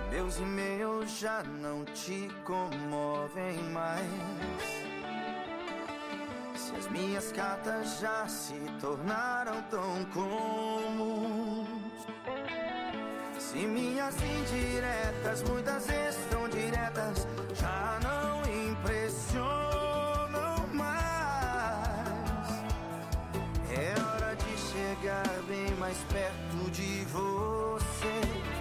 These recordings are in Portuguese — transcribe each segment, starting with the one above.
Meus e-mails já não te comovem mais. Se as minhas cartas já se tornaram tão comuns. Se minhas indiretas, muitas vezes tão diretas, já não impressionam mais. É hora de chegar bem mais perto de você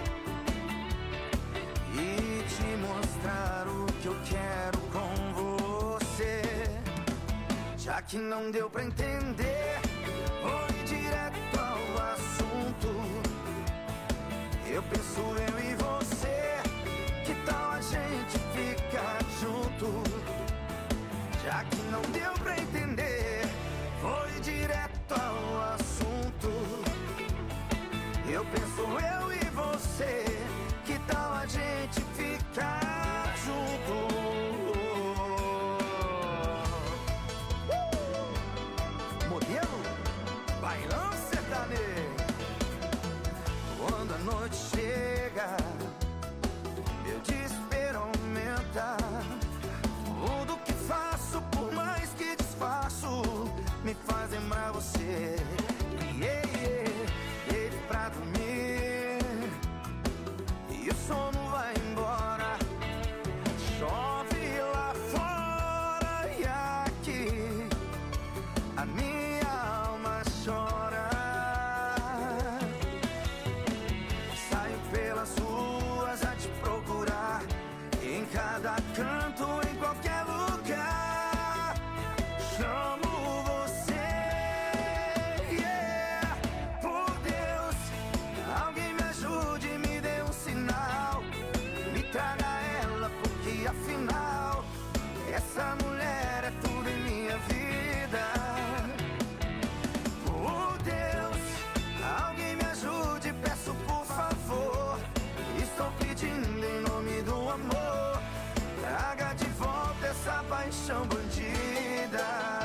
e te mostrar o que eu quero com você. Já que não deu pra entender, vou ir direto ao assunto. Eu penso eu e você, que tal a gente ficar junto? Já que não deu pra entender, vou ir direto ao assunto. Eu penso eu e você, que tal a gente ficar junto? Modelo, bailão sertanejo. Quando a noite chega, meu desespero aumenta. Tudo que faço, por mais que disfarço, me faz lembrar você. Ele pra dormir e o sono vai embora. Chove lá fora e aqui a minha alma chora. Saio pelas ruas a te procurar, em cada canto, em qualquer lugar. Chamo você, yeah. Por Deus, alguém me ajude, me dê um sinal. Me traga ela, porque afinal essa mulher é tudo em minha vida. Por Deus, alguém me ajude, peço por favor. Estou pedindo em nome do amor, traga de volta essa paixão bandida.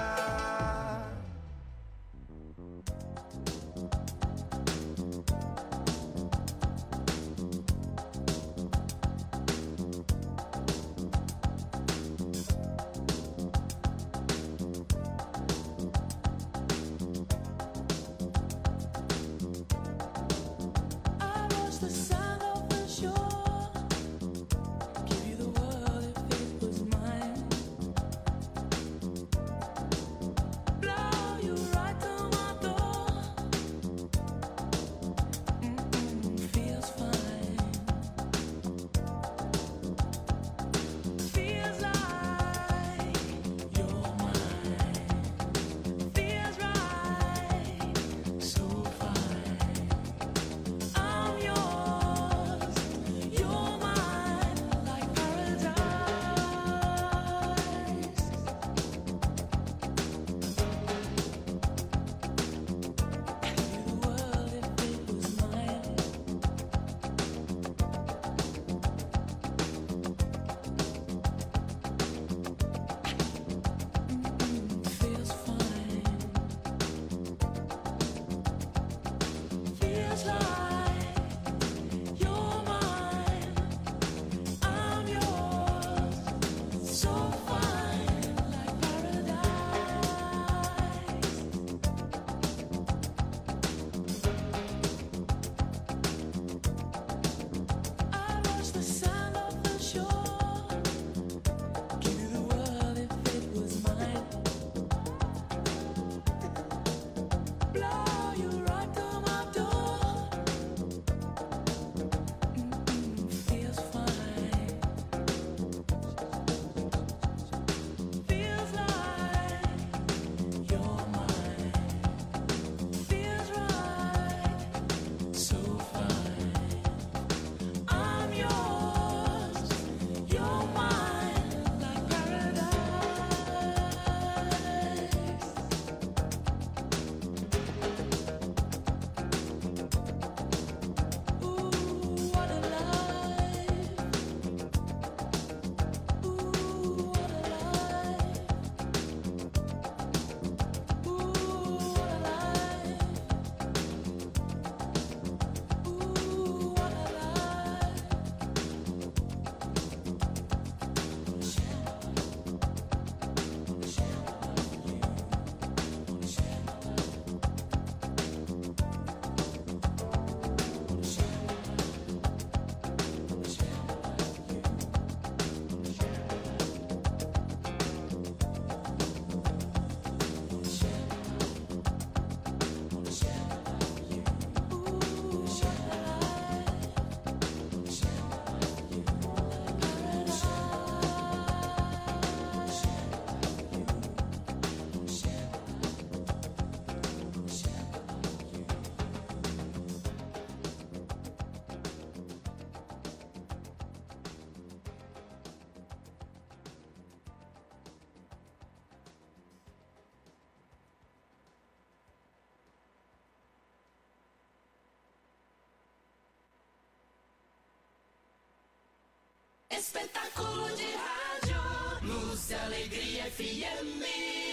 Espetáculo de rádio, Luz e Alegria FM.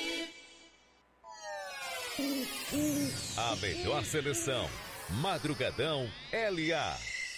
A melhor seleção, Madrugadão LA.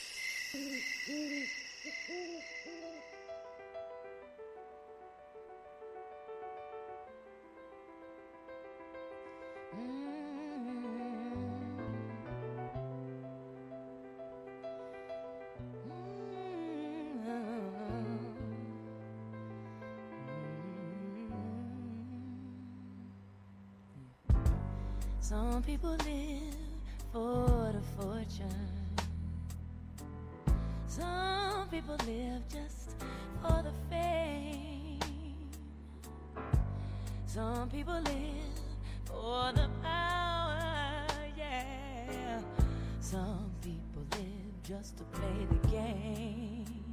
Some people live for the fortune. Some people live just for the fame. Some people live for the power, yeah. Some people live just to play the game.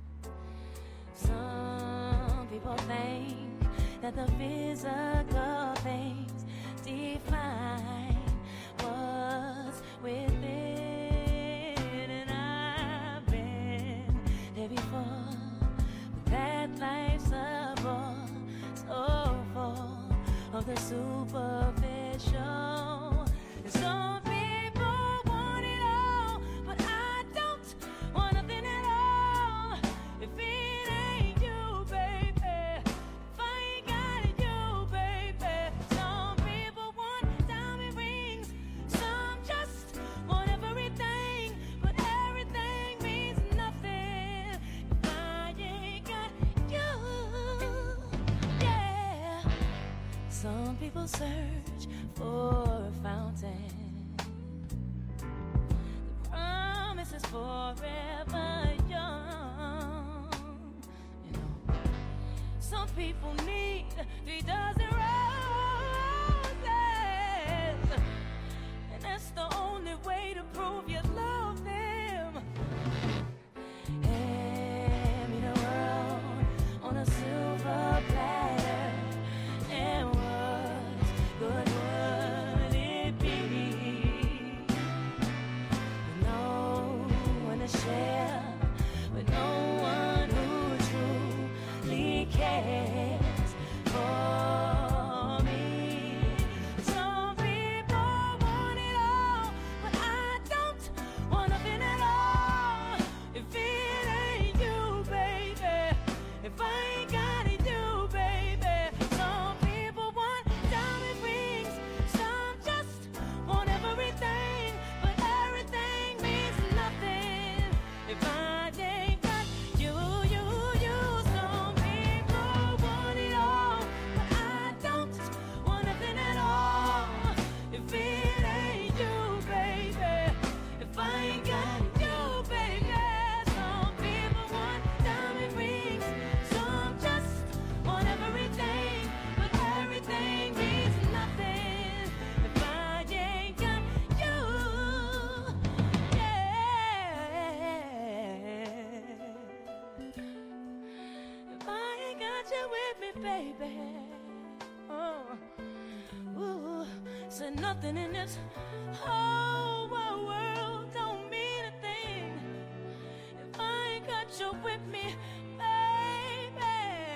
Some people think that the physical things define what's within, and I've been there before, but that life's a bore, so full of the superficial. And some people want it all, but I don't want nothing at all. If it ain't you, baby, if I ain't got it, you, baby. Some people want diamond rings, some just want everything, but everything means nothing if I ain't got you. Yeah. Some people search for a fountain. The promise is forever young. You know, some people need 3 dozen roses, and that's the only way to prove you love them. Hand me the world on a silver platter, and what good would it be? With no one to share, with no one who truly cares for me. Some people want it all, but I don't want nothing at all. If it ain't you, baby, if I ain't got it, you, baby. Some people want diamond rings, some just want everything, but everything means nothing if I ain't got you, you, you. Some people want it all, but I don't want nothing at all. If it ain't you, baby, if I ain't got you, baby. Some people want diamond rings, some just want everything, but everything means nothing if I ain't got you. Yeah. If I ain't got you with me, baby. Oh, ooh, said nothing in this whole wide world don't mean a thing if I ain't got you with me, baby.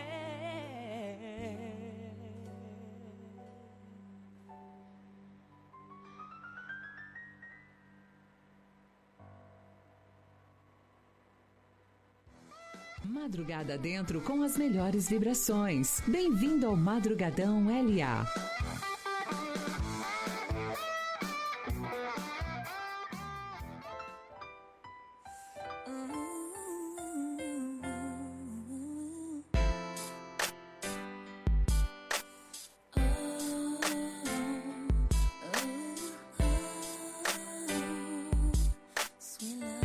Madrugada dentro com as melhores vibrações. Bem-vindo ao Madrugadão LA. Sweet love,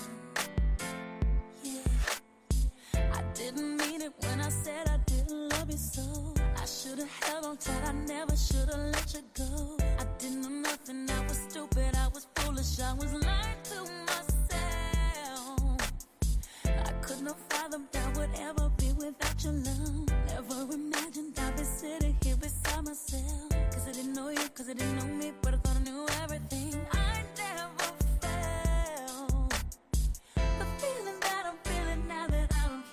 yeah. I didn't mean it when I said I didn't love you so. I should've held on tight, I never should've let you go. I didn't know nothing, I was stupid, I was foolish, I was lying to myself. I couldn't have fathomed I would ever be without your love. Never imagined I'd be sitting here beside myself. Cause I didn't know you, cause I didn't know me, but I thought I knew everything. I never felt the feeling that I'm feeling now that I'm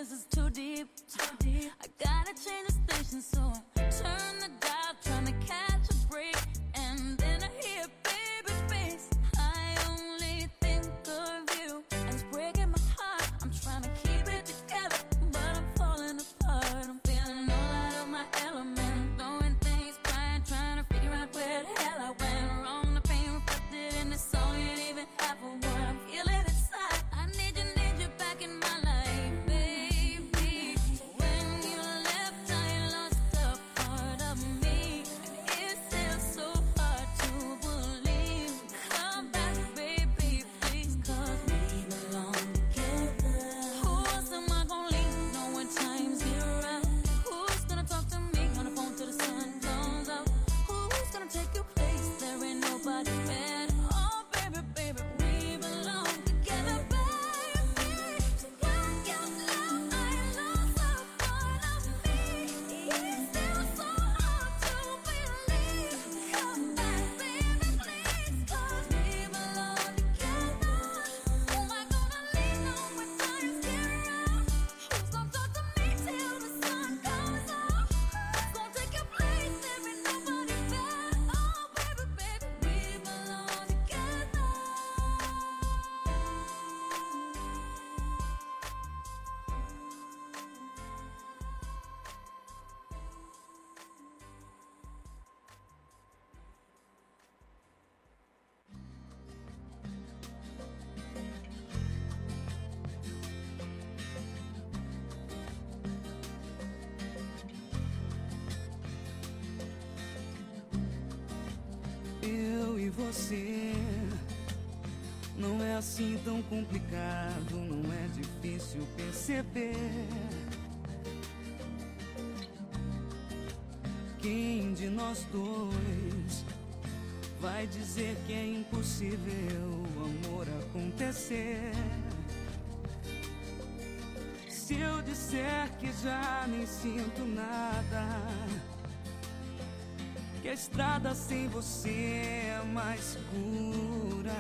this is too deep. I gotta change the station, so I turn the dial, trying to catch a break. And then I hear baby face. I only think of you, and it's breaking my heart. I'm trying to keep it together, but I'm falling apart. I'm feeling all out of my element, throwing things, trying to figure out where the hell I went wrong. The pain reflected in the song, you ain't even half of what I'm feeling inside. I need you back in my life, baby. When you left, I lost a part of me. It's still so hard to believe. Come back, baby, please, 'cause we belong together. Who else am I gonna leave? Know when times get rough. Who's gonna talk to me on the phone till the sun comes up? Who's gonna take your place? There ain't nobody better. Oh, baby, baby, we belong together, baby. When you left, I lost a part of me. It's still so hard to believe. Come back, baby, please, 'cause we belong together. Who am I gonna lean on when times get rough? Who's gonna talk to me till the sun comes up? Who's gonna take your place? There ain't nobody better. Oh, baby, baby, we belong together. Eu e você, não é assim tão complicado, não é difícil perceber. Quem de nós dois vai dizer que é impossível o amor acontecer? Se eu disser que já nem sinto nada, que a estrada sem você é mais segura,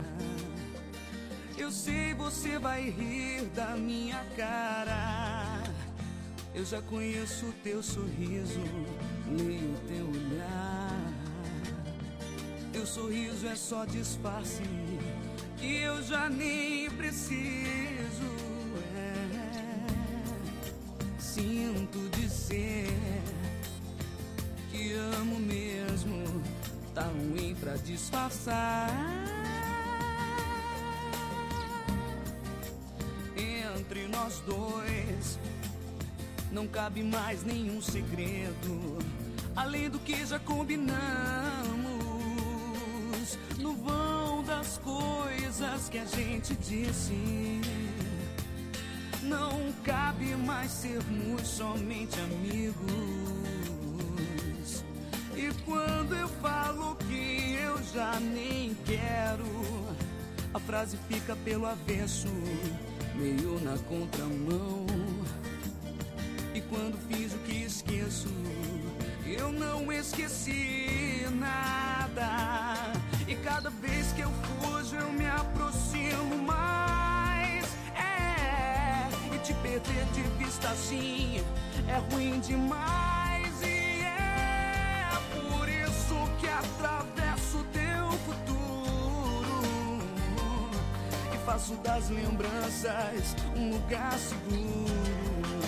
eu sei você vai rir da minha cara. Eu já conheço o teu sorriso, leio o teu olhar. Teu sorriso é só disfarce que eu já nem preciso. Sinto dizer que amo mesmo, tá ruim pra disfarçar. Entre nós dois não cabe mais nenhum segredo, além do que já combinamos. No vão das coisas que a gente disse, não cabe mais sermos somente amigos. E quando eu falo que eu já nem quero, a frase fica pelo avesso, meio na contramão. E quando fiz o que esqueço, eu não esqueci nada. E cada vez que eu fujo, eu me aproximo mais. E te perder de vista assim é ruim demais. E é por isso que atravesso teu futuro e faço das lembranças um lugar seguro.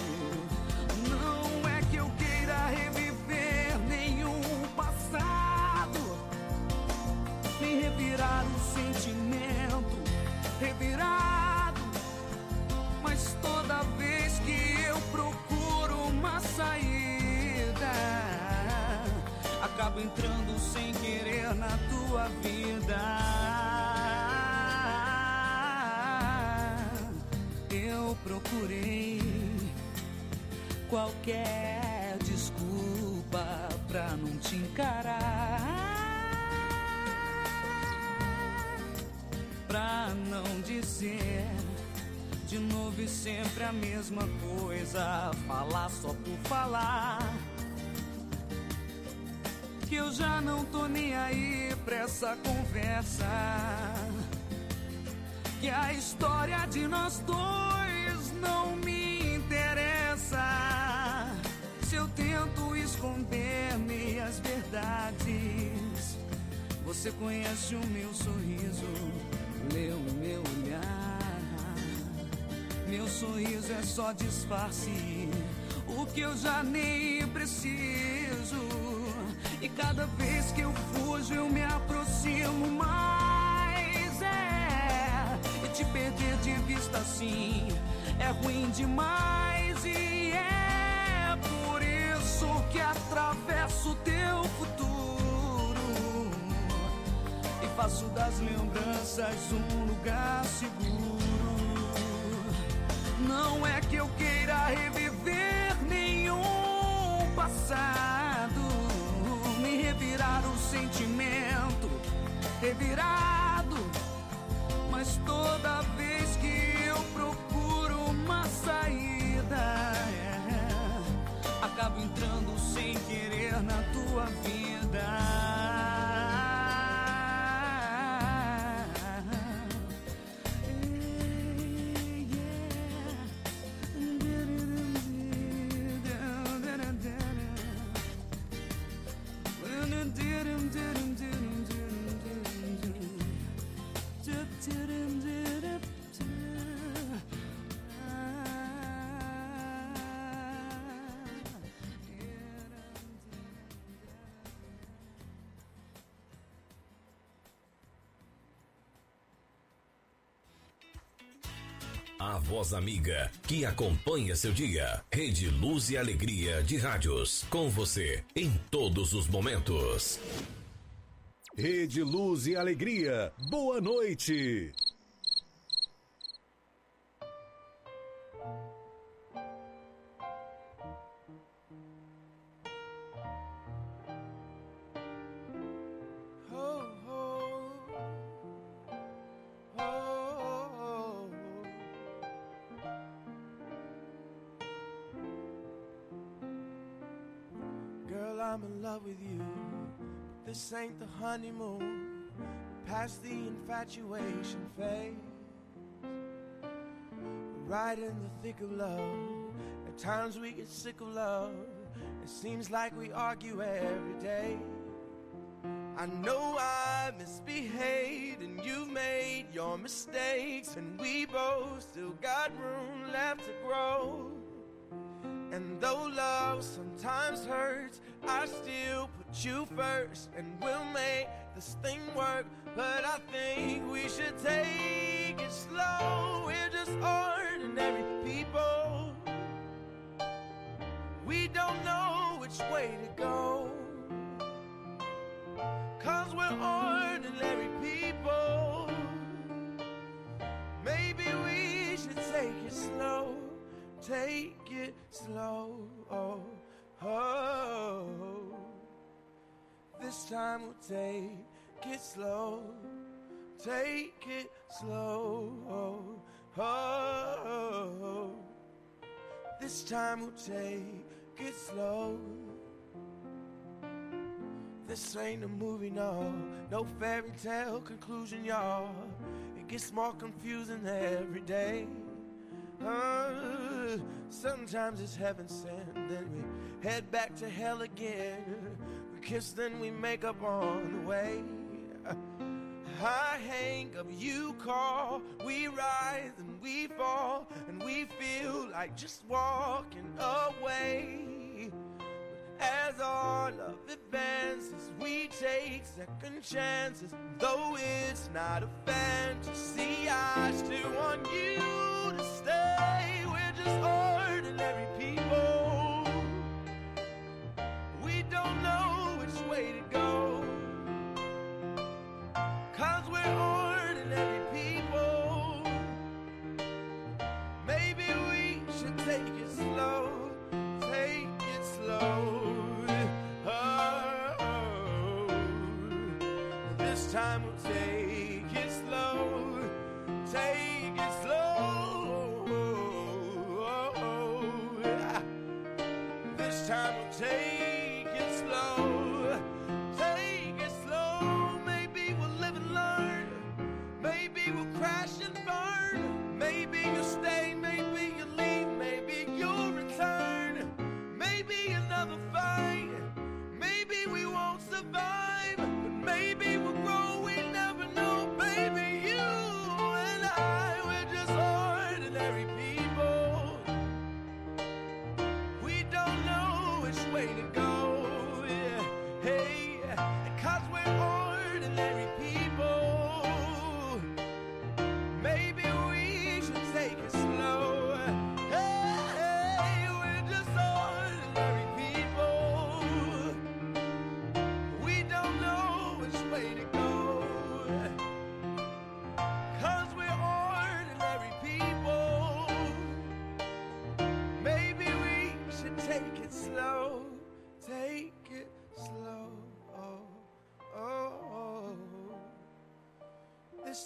Não é que eu queira reviver nenhum passado, nem revirar o sentimento revirado, mas toda vez que eu procuro uma saída, acabo entrando sem querer na tua vida. Eu procurei qualquer desculpa pra não te encarar, pra não dizer de novo e sempre a mesma coisa, falar só por falar, que eu já não tô nem aí pra essa conversa, que a história de nós dois não me esconder meias verdades. Você conhece o meu sorriso, leu o meu olhar. Meu sorriso é só disfarce, o que eu já nem preciso. E cada vez que eu fujo eu me aproximo mais. E te perder de vista assim é ruim demais. E é por isso que atravesso teu futuro e faço das lembranças um lugar seguro. Não é que eu queira reviver nenhum passado, me revirar o sentimento revirado. Mas toda vez que eu procuro uma saída, acabo entrando sem querer na tua vida. A voz amiga que acompanha seu dia. Rede Luz e Alegria de Rádios. Com você em todos os momentos. Rede Luz e Alegria. Boa noite. I'm in love with you. This ain't the honeymoon, past the infatuation phase. We're right in the thick of love. At times we get sick of love. It seems like we argue every day. I know I misbehaved and you've made your mistakes, and we both still got room left to grow. And though love sometimes hurts, I still put you first, and we'll make this thing work. But I think we should take it slow. We're just ordinary people. We don't know which way to go, 'cause we're ordinary people. Maybe we should take it slow. Take it slow, oh, oh. This time we'll take it slow. Take it slow, oh, oh. This time we'll take it slow. This ain't a movie, no fairy tale conclusion, y'all. It gets more confusing every day. Sometimes it's heaven sent, then we head back to hell again. We kiss, then we make up on the way. I hang up, you call, we rise and we fall, and we feel like just walking away. But as our love advances, we take second chances. Though it's not a fantasy, I still want you to stay. We're just ordinary people. We don't know which way to go, 'cause we're ordinary people. Maybe we should take it slow. Take it slow. Oh, this time we'll take it slow. Take it slow. This time we'll take it slow. Take it slow. Maybe we'll live and learn. Maybe we'll crash and burn. Maybe you'll stay, maybe you'll leave, maybe you'll return. Maybe another fight.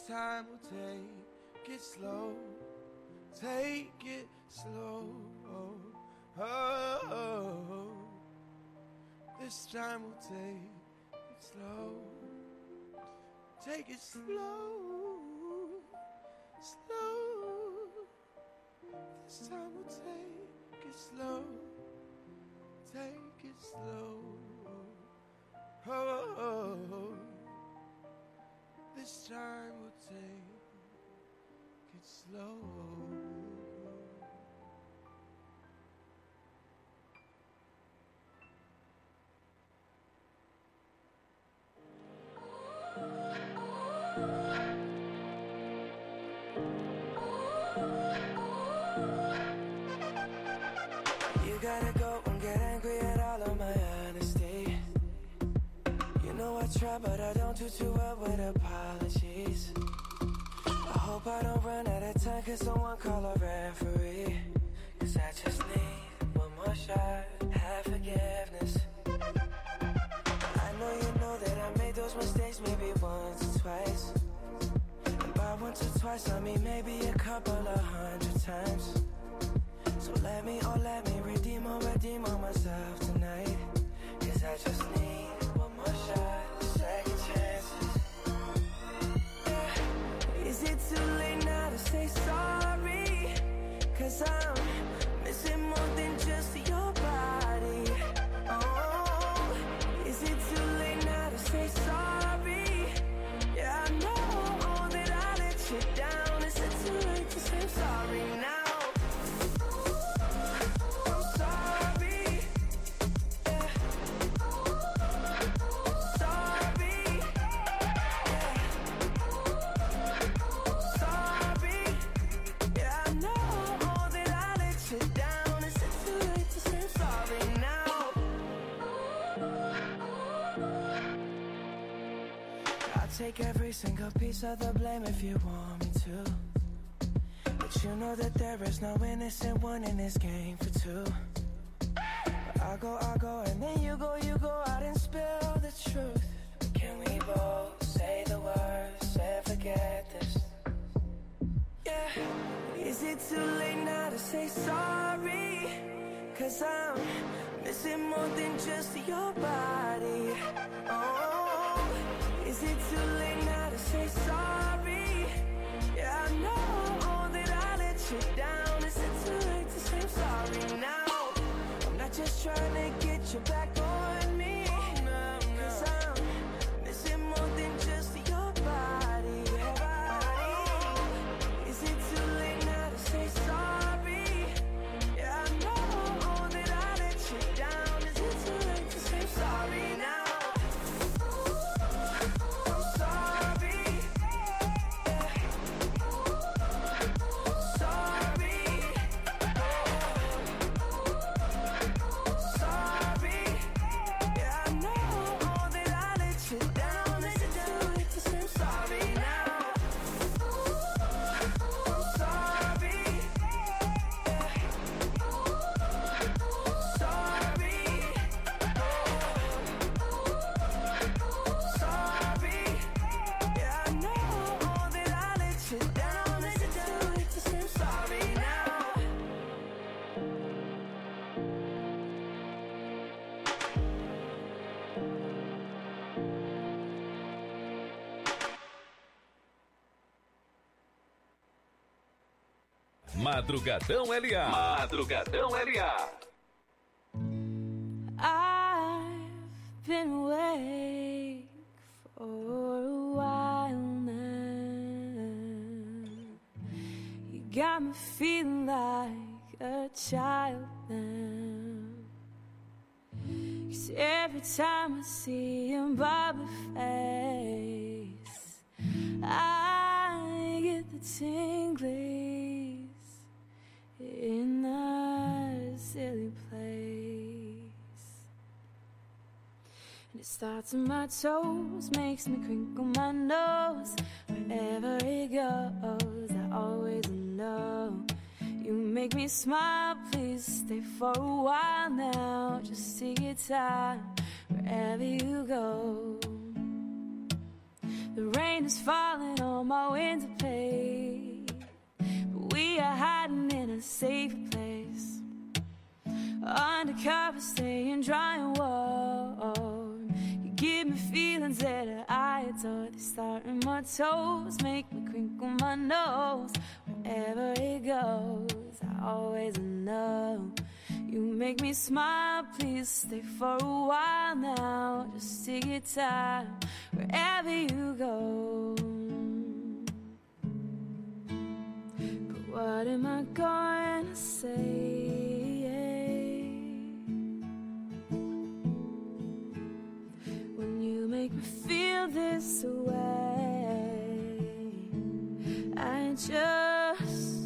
time we'll take it slow. Take it slow. Oh, this time we'll take it slow. Take it slow, slow. This time we'll take it slow. Take it slow. Oh, this time we'll take it slow. You gotta go and get angry at all of my honesty. You know I try, but I don't do too well with apologies. I hope I don't run out of time, cause someone call a referee. Cause I just need one more shot, have forgiveness. I know you know that I made those mistakes maybe once or twice. And by once or twice I mean maybe a couple of 100 times. So let me redeem on myself tonight. Cause I just need one more shot, second chances. Yeah. Is it too late now to say sorry? Cause I'm missing more than just your body. Oh, is it too late now to say sorry? Yeah, I know that I let you down. Is it too late to say sorry now? Take every single piece of the blame if you want me to. But you know that there is no innocent one in this game for two. But I'll go, and then you go out and spill the truth. But can we both say the words and forget this? Yeah. Is it too late now to say sorry? Cause I'm missing more than just your body. Oh, is it too late now to say sorry? Yeah, I know that I let you down. Is it too late to say I'm sorry now? I'm not just trying to get you back on me. Cause I'm missing more than just your body. Is it too late now to say sorry? Yeah, I know that I let you down. Is it too late to say I'm sorry now? Madrugadão LA. Madrugadão LA. I've been awake for a while now. You got me feeling like a child now. 'Cause every time I see your bubbly face, I get the tinglies in a silly place. And it starts in my toes, makes me crinkle my nose. Wherever it goes, I always know. You make me smile, please stay for a while now. Just take your time, wherever you go. The rain is falling on my window pane, but we are hiding in a safe place. Undercover, staying dry and warm. You give me feelings that I adore. They start in my toes, make me crinkle my nose. Wherever it goes, I always know. You make me smile, please stay for a while now. Just take your time, wherever you go. But what am I going to say? When you make me feel this way, I just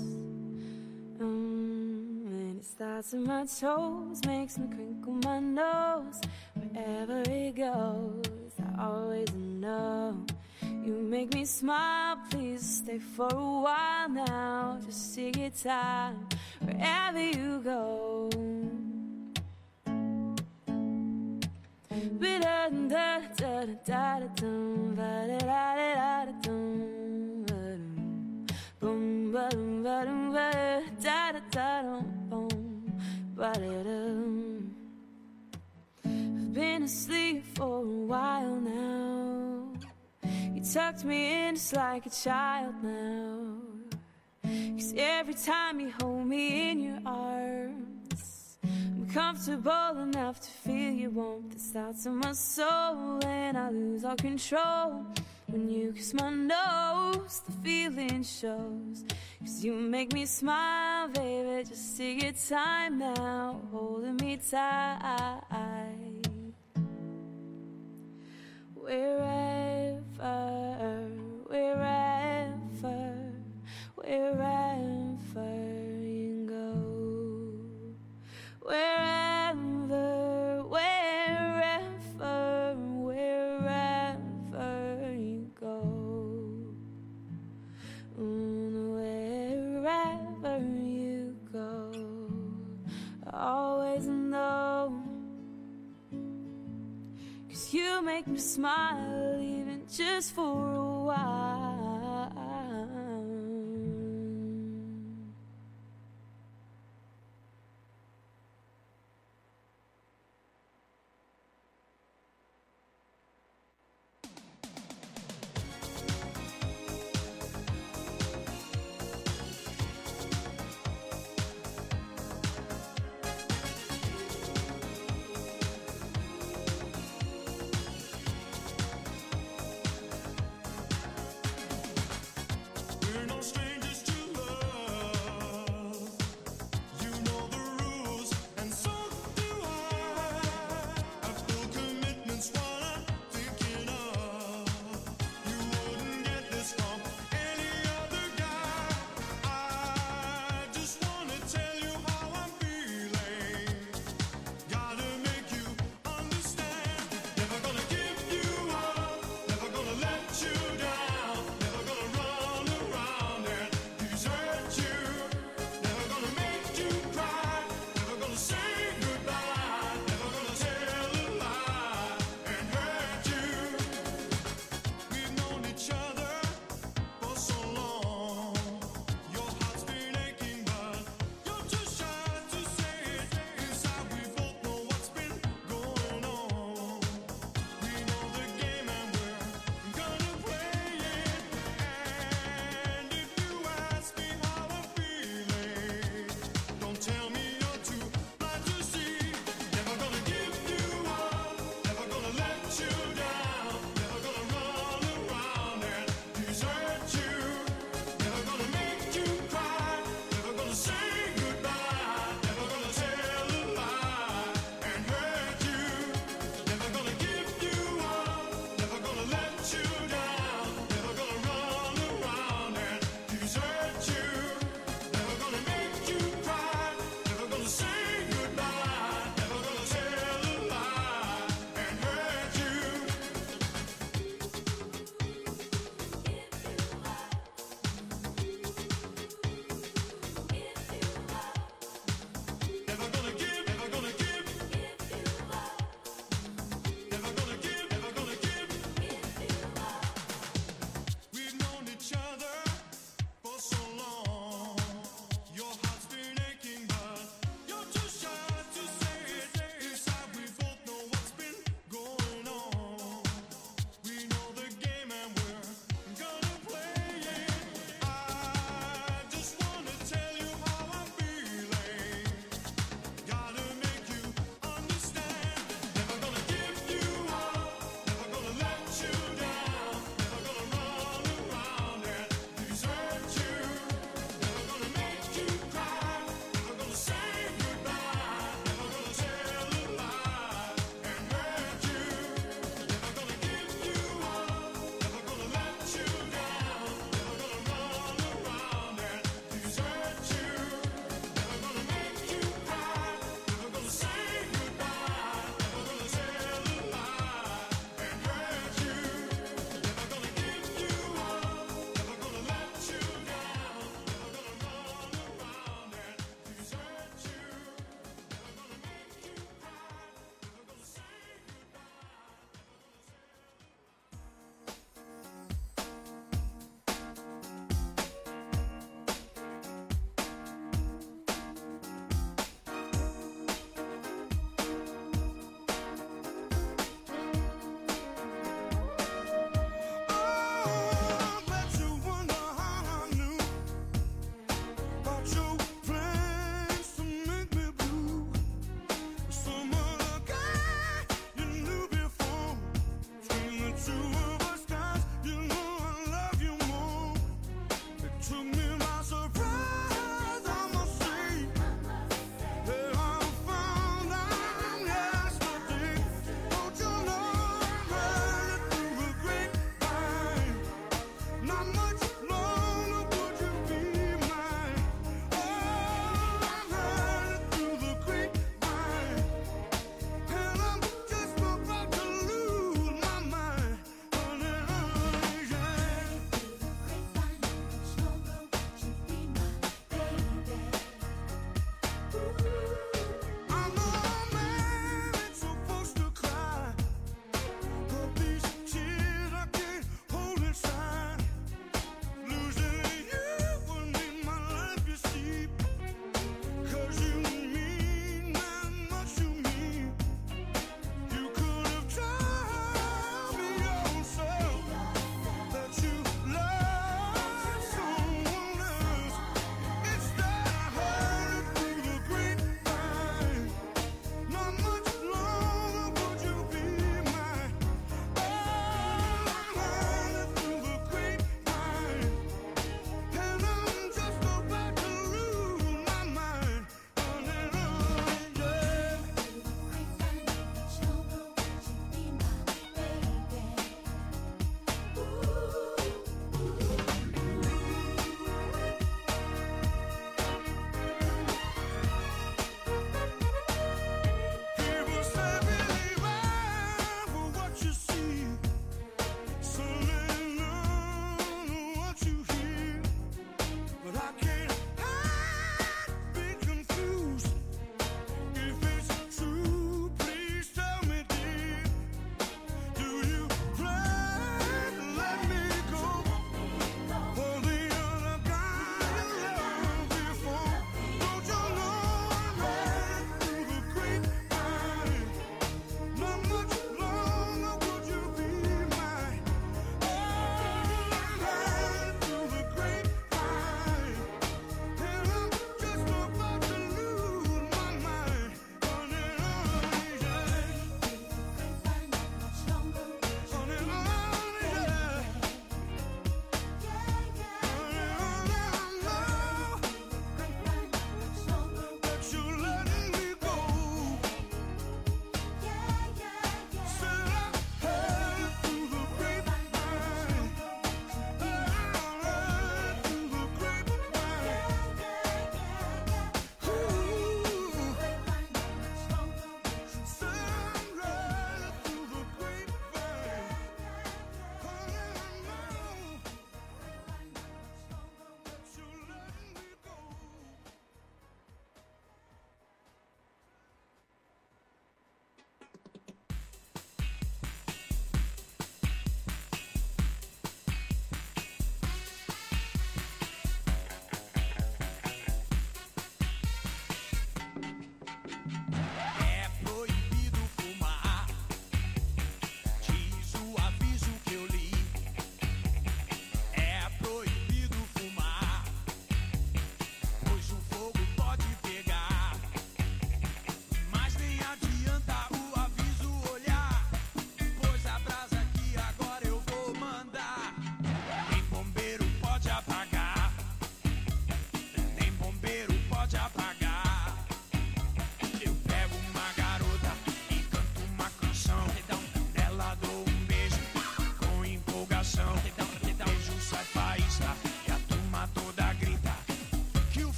and it starts in my toes, makes me crinkle my nose. Wherever it goes, I always know. You make me smile, please stay for a while now. Just take your time, wherever you go. I've been asleep for a while now. You tucked me in just like a child now. 'Cause every time you hold me in your arms, I'm comfortable enough to feel your warmth that starts in my soul. And I lose all control when you kiss my nose. The feeling shows, 'cause you make me smile, baby. Just take your time now, holding me tight. Wherever, wherever, wherever you go. Wherever, wherever, wherever you go. Wherever you go, I always know. 'Cause you make me smile, even just for a while.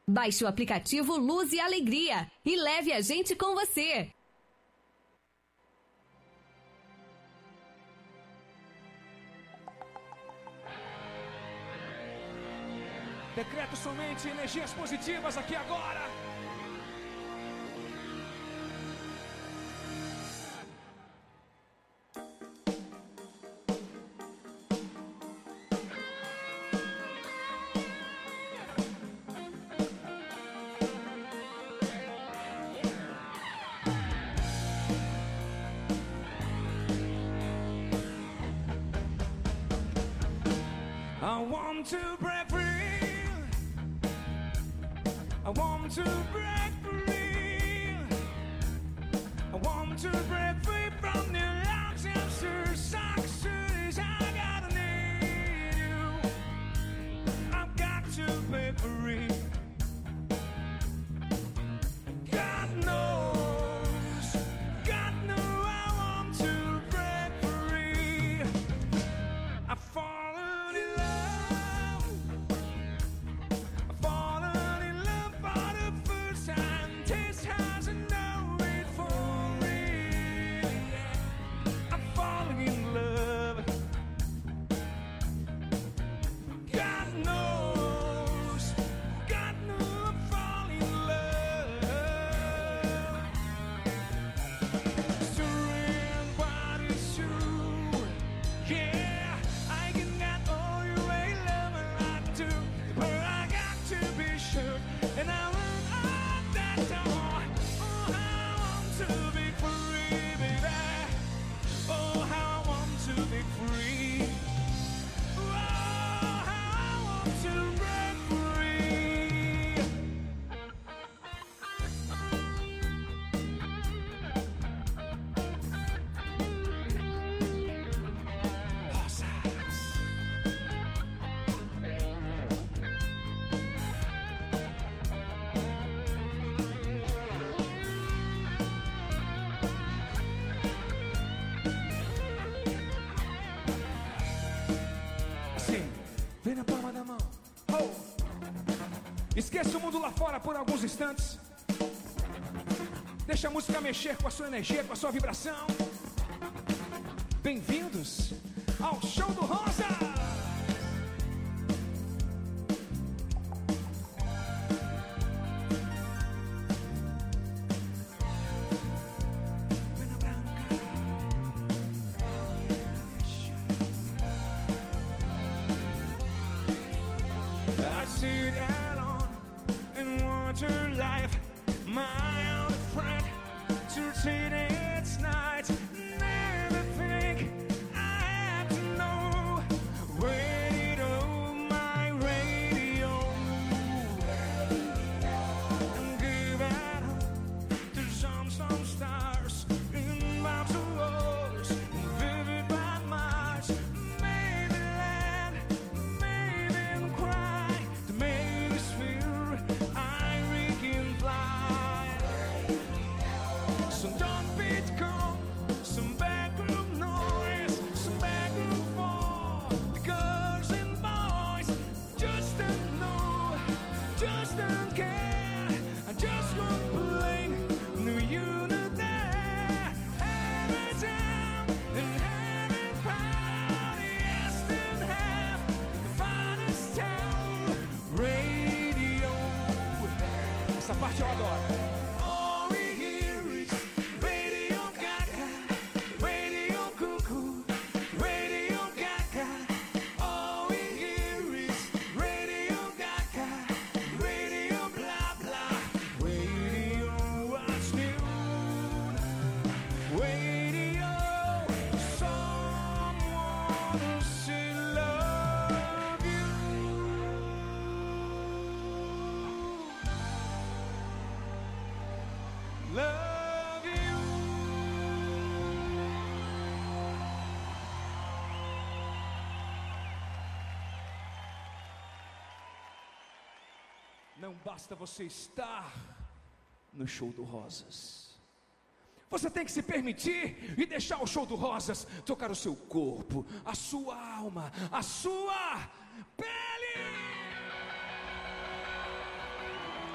Baixe o aplicativo Luz e Alegria e leve a gente com você. Decreto somente energias positivas aqui agora. I want to break free. I want to break free. I want to break free from the locks and successes. I gotta need you. I've got to break free. God knows I want to break free. I've fallen in love. I've fallen in love for the first time. This hasn't known it for me. I'm falling in love. God knows I'm falling in love. Surrender what is true. Yeah, I can get all you ain't loving like to, but I got to be sure. And I want all that door. Oh, how I want to be free, baby. Oh, how I want to be free. Oh, how I want to break free. Assim, vem na palma da mão. Oh. Esqueça o mundo lá fora por alguns instantes. Deixa a música mexer com a sua energia, com a sua vibração. Bem-vindos ao Show do Rosa. I sit alone and water life, my old friend, to see its night. Never think I have to know. Radio, my radio, and give it to some stars in my walls, vivid by Mars. Maybe land, maybe cry, to make us feel we can fly. So don't be calm, some background noise, some background for the girls and boys. Just don't know, just don't care. I just want to play the unity every time and having party. Yes, and have the finest town radio. Essa parte eu adoro. All we hear is Radio Gaga, Radio Cuckoo, Radio Gaga. All we hear is Radio Gaga, Radio blah blah. Radio what's new? Radio someone who still love you. Love you. Não basta você estar no Show do Rosas. Você tem que se permitir e deixar o Show do Rosas tocar o seu corpo, a sua alma, a sua pele.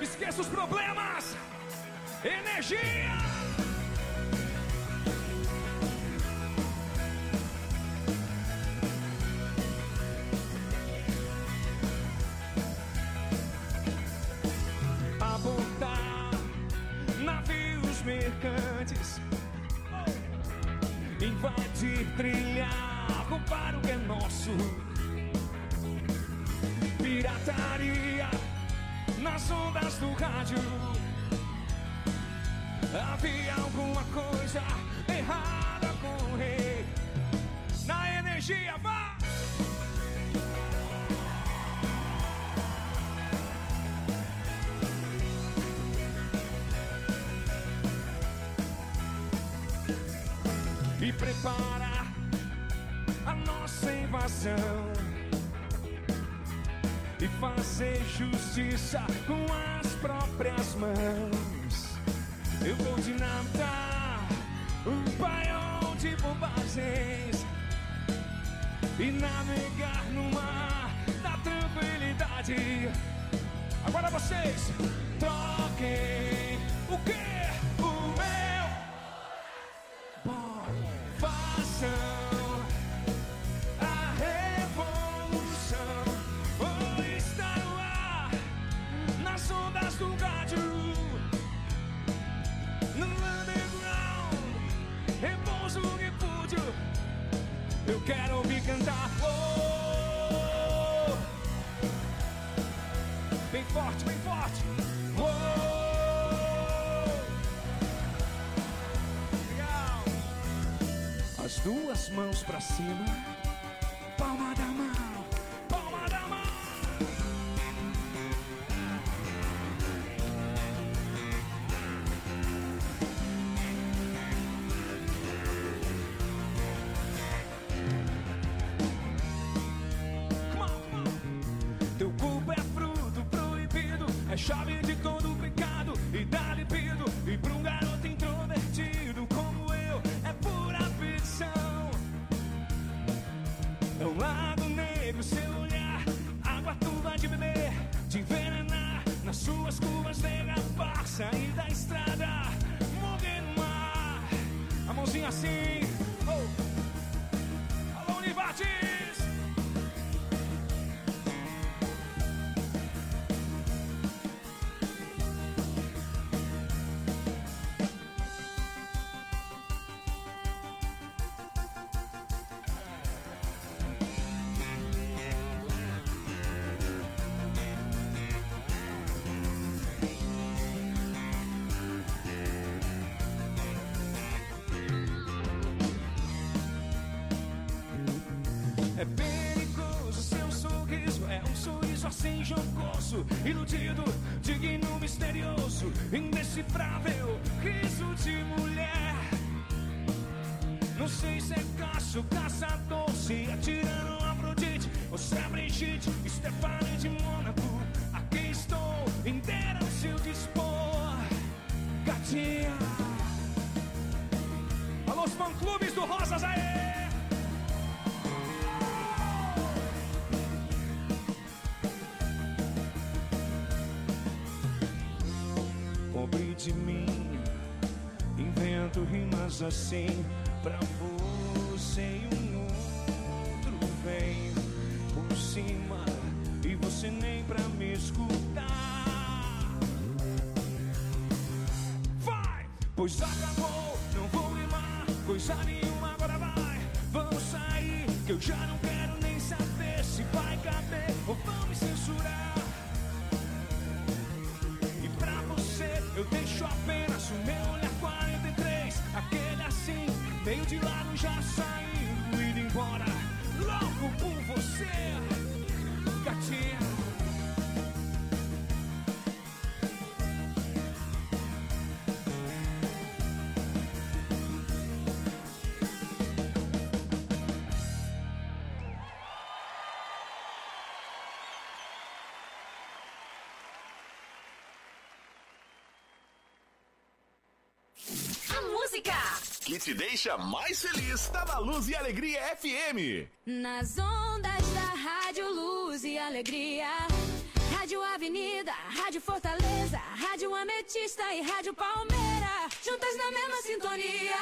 Esqueça os problemas. Energia. Apontar navios mercantes, invadir, trilhar, roubar o que é nosso. Pirataria nas ondas do rádio. Havia alguma coisa errada com o rei. Na energia, vá! E prepara a nossa invasão e fazer justiça com as próprias mãos. Eu vou dinamitar um paiol de bobagens e navegar no mar da tranquilidade. Agora vocês troquem o que? O meu. Bom, façam a revolução. Vou estar no ar, nas ondas do rádio, no underground, repouso, repúdio. Eu quero ouvir cantar. Oh, bem forte, bem forte. Oh, legal. As duas mãos pra cima, palma da mão, palma da mão. Teu corpo é fruto proibido, é chave de todo pecado e dá libido. E pra um garoto introvertido como eu, é pura ficção. É um lago negro, seu olhar, água turva de beber, de envenenar. Nas suas curvas nega par, sair da estrada, morrer no mar. A mãozinha assim, oh. Alô, Univates! É perigoso seu sorriso, é um sorriso assim jocoso, iludido, digno, misterioso, indecifrável, riso de mulher. Não sei se é caço, caçador, se é tirano, Afrodite, ou se é Brigitte, Stefani de Mônaco. Aqui estou, inteira ao seu dispor, gatinha. Alô, os fã-clubes do Rosas, aê! Pobre de mim, invento rimas assim pra você e um outro vem por cima e você nem pra me escutar. Vai! Pois acabou, não vou rimar coisa nenhuma, agora vai. Vamos sair, que eu já não quero nem saber se vai caber ou vão me censurar. Eu deixo apenas o meu olhar 43, aquele assim, meio de lado já saiu, indo embora, louco por você, gatinha. Que te deixa mais feliz, tá na Luz e Alegria FM. Nas ondas da Rádio Luz e Alegria, Rádio Avenida, Rádio Fortaleza, Rádio Ametista e Rádio Palmeira, juntas na mesma sintonia.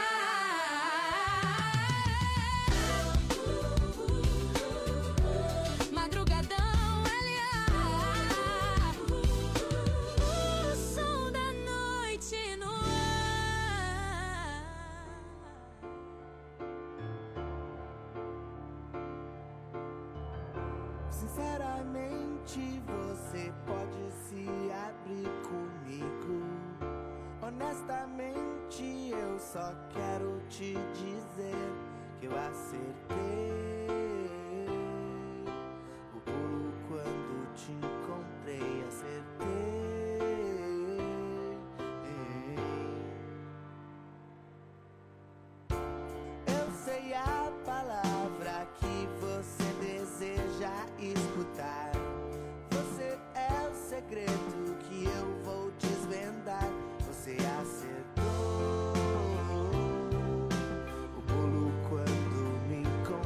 Madrugadão L.A. O som da noite no ar. Sinceramente, você pode se abrir comigo. Honestamente, eu só quero te dizer que eu acertei o pulo quando te encontrei. Acertei. Eu sei a palavra que você deseja escutar. Você é o segredo que eu vou desvendar. Você acertou o pulo quando me encontrou.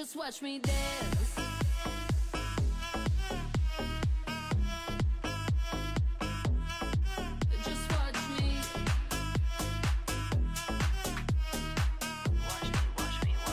Just watch me dance. Just watch me. Watch me.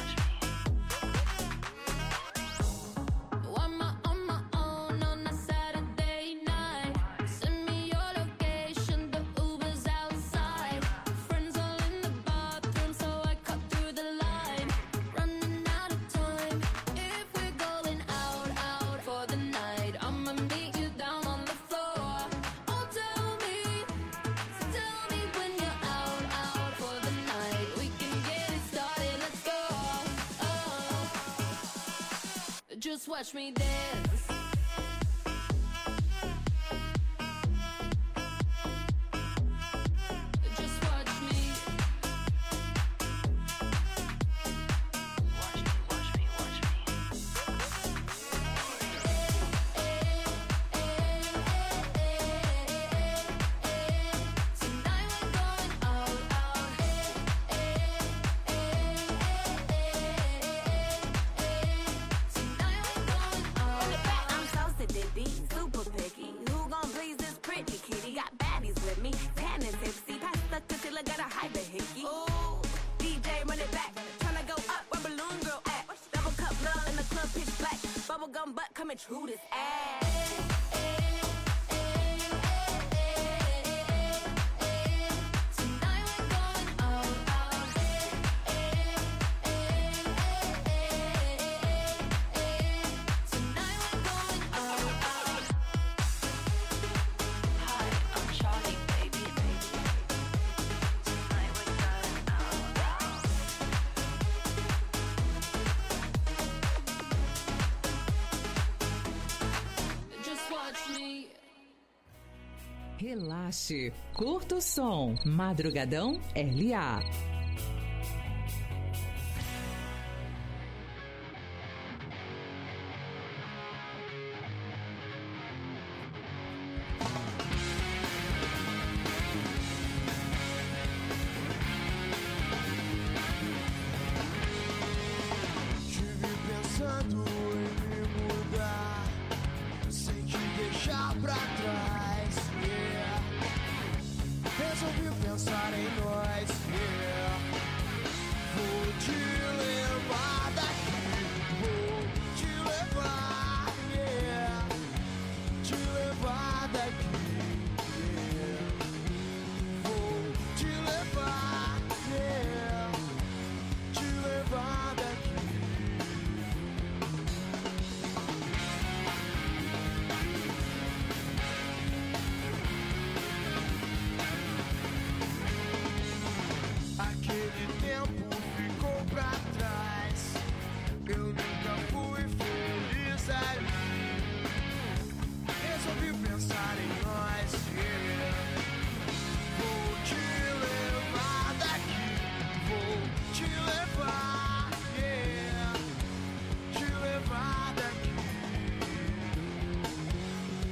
On my own on a Saturday night. Send me your location, the Uber's outside. Friends all in the bathroom, so I cut through the line. Running out of time. If we're going out for the night, I'ma meet you down on the floor. Oh, tell me when you're out for the night. We can get it started, let's go. Oh, just watch me dance. Just watch me. Watch me. Tonight we're going out. Tonight we're going out. I'm so sedity, super picky. Who gon' please this pretty kitty? Got baddies with me, tan and tipsy. Pass the concealer, got a hyper hickey. Ooh, DJ run it back. Tryna go up where Balloon Girl at. Double cup love in the club, pitch black. Bubblegum butt coming true this ass. Tonight we're going out. Tonight we're going out. Hi, I'm Charlie, baby. Tonight we're going out. Just watch me. Relaxe, curta o som. Madrugadão LA. Tive pensando em me mudar, sem te deixar pra trás. Yeah. Resolvi pensar em nós. Yeah. Vou te levar daqui, vou te levar. Yeah. Te levar daqui. Yeah. Vou te levar. Yeah. Te levar daqui. Aquele tempo ficou pra trás. Eu nunca fui feliz ali. Resolvi pensar em